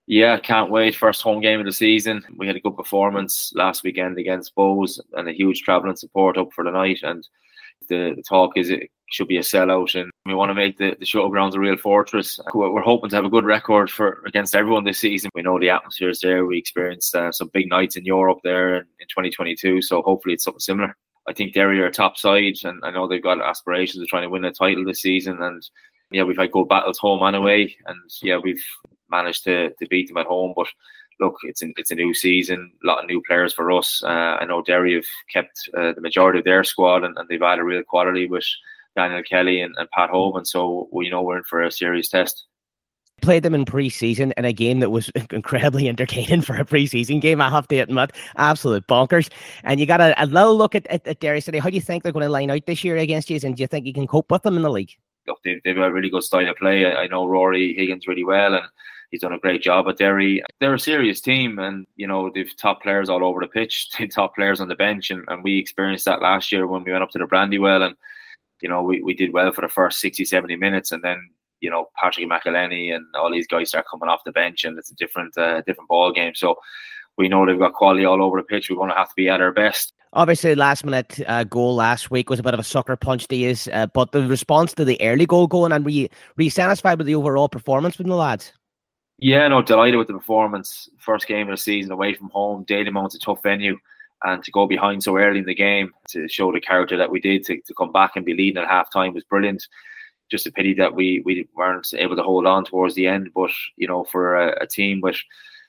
Yeah, can't wait. First home game of the season. We had a good performance last weekend against Bows and a huge travelling support up for the night. And the talk is it should be a sellout, and we want to make the showgrounds a real fortress. We're hoping to have a good record for against everyone this season. We know the atmosphere is there. We experienced some big nights in Europe there in 2022, so hopefully it's something similar. I think Derry are a top side, and I know they've got aspirations of trying to win a title this season. And yeah, we've had good battles home and away, and yeah, we've managed to beat them at home. But look, it's a new season, a lot of new players for us. I know Derry have kept the majority of their squad, and they've added real quality with Daniel Kelly and Pat Hoban. So we know we're in for a serious test. Played them in pre-season in a game that was incredibly entertaining for a pre-season game, I have to admit. Absolute bonkers. And you got a little look at Derry City. How do you think they're going to line out this year against you, and do you think you can cope with them in the league? Look, they've a really good style of play. I know Rory Higgins really well, and he's done a great job at Derry. They're a serious team, and they've top players all over the pitch, top players on the bench, and we experienced that last year when we went up to the Brandywell, and we did well for the first 60-70 minutes, and then Patrick McElhenney and all these guys start coming off the bench, and it's a different ball game. So we know they've got quality all over the pitch. We're going to have to be at our best. Obviously, last minute goal last week was a bit of a sucker punch to you, but the response to the early goal going, and were you satisfied with the overall performance from the lads? Yeah, no, delighted with the performance. First game of the season away from home. Dalymount's a tough venue, and to go behind so early in the game to show the character that we did, to come back and be leading at half time was brilliant. Just a pity that we weren't able to hold on towards the end. But for a team with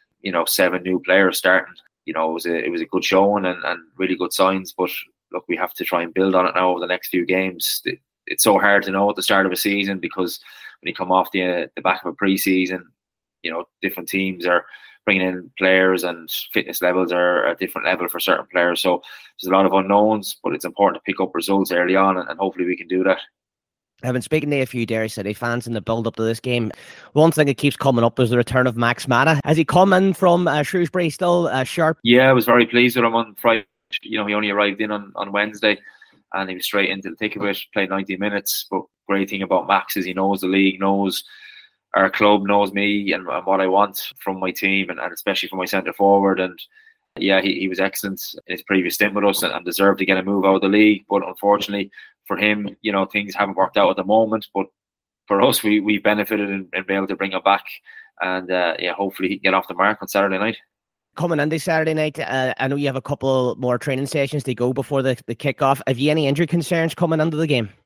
7 new players starting, it was a good showing and really good signs. But look, we have to try and build on it now over the next few games. It's so hard to know at the start of a season, because when you come off the back of a pre-season, different teams are bringing in players, and fitness levels are a different level for certain players. So there's a lot of unknowns, but it's important to pick up results early on, and hopefully we can do that. I've been speaking to a few Derry City fans in the build-up to this game. One thing that keeps coming up is the return of Max Mata. Has he come in from Shrewsbury still sharp? Yeah, I was very pleased with him on Friday. He only arrived in on Wednesday, and he was straight into the thick of it, played 90 minutes. But great thing about Max is he knows the league, knows our club, knows me and what I want from my team, and especially from my centre forward. And yeah, he was excellent in his previous stint with us, and deserved to get a move out of the league. But unfortunately for him, things haven't worked out at the moment. But for us, we benefited and been able to bring him back. And hopefully he can get off the mark on Saturday night. Coming into Saturday night, I know you have a couple more training sessions to go before the kick-off. Have you any injury concerns coming into the game?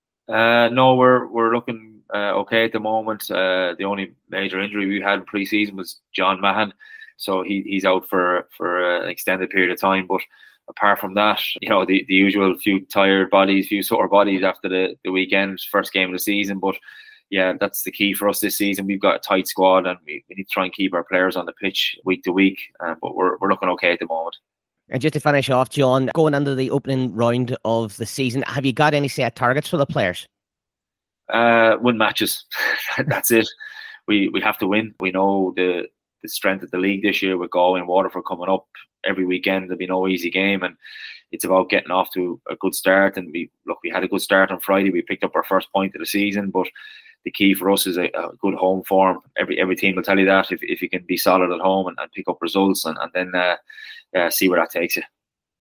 No, we're looking okay at the moment. The only major injury we had pre-season was John Mahan, so he's out for an extended period of time. But apart from that, the usual few tired bodies, few sore bodies after the weekend, first game of the season. But yeah, that's the key for us this season. We've got a tight squad, and we need to try and keep our players on the pitch week to week. But we're looking okay at the moment. And just to finish off, John, going into the opening round of the season, have you got any set targets for the players? Win matches. That's it. We have to win. We know the strength of the league this year with Galway and Waterford coming up every weekend. There'll be no easy game, and it's about getting off to a good start. And we had a good start on Friday. We picked up our first point of the season, but the key for us is a good home form. Every team will tell you that if you can be solid at home and pick up results, and then see where that takes you.